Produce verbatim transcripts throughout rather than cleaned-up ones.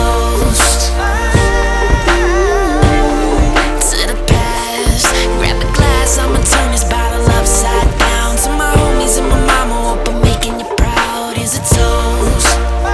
toast to the past. Grab a glass, I'ma turn this bottle upside down. To my homies and my mama, hope I'm making you proud. Here's a toast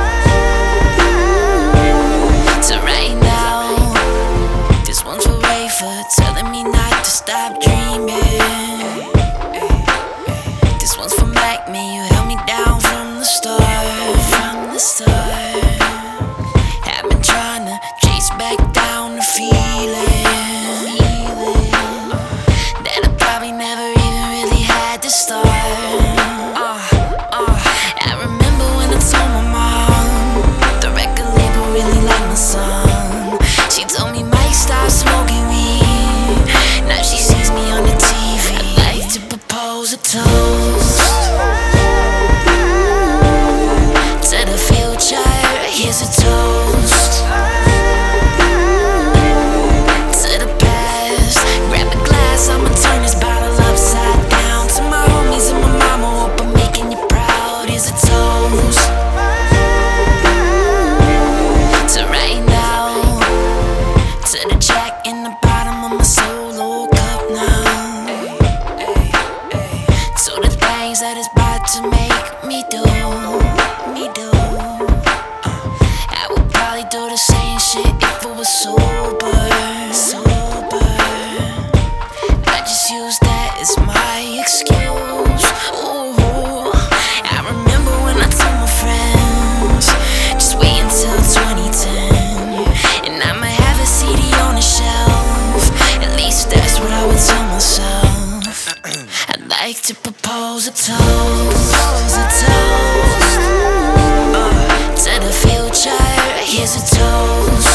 to right now. This one's for Rafer, telling me not to stop dreaming. This one's for Mac, me, you held me down from the start. From the start, I've been trying to chase back down the feeling, feeling that I probably never even really had to start. Uh, uh, I remember when I told my mom the record label really liked my song. She told me, Mike, stop smoking weed. Now she sees me on the T V. I'd like to propose a toast to the future. Here's a toast to the past. Grab a glass, I'ma turn this bottle upside down. To my homies and my mama, hope I'm making you proud. Here's a toast to right now, to the jack in the bottom of my solo cup now, to the things that it's about to make me do, me do. I would probably do the same shit if it was sober, sober. I just use that as my excuse. Ooh, I remember when I told my friends, just wait until twenty ten, and I might have a C D on the shelf. At least that's what I would tell myself. I'd like to propose a toast, a toast uh, to the future. Here's a toast